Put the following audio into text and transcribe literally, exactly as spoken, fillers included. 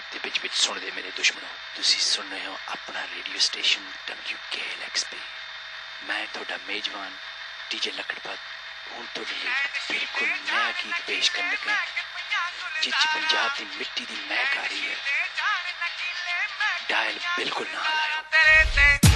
ते बिच बिच सुनदे मेरे दुश्मनों। तुसी सुन रहे हो अपना radio station W K L X पे। मैं थोड़ा मेजबान डीजे लकड़पत हूँ थोड़े लिए बिल्कुल नया गीत पेश करने लगा जिच पंजाब की मिट्टी की महक आ रही है। डायल बिल्कुल ना हिलाओ।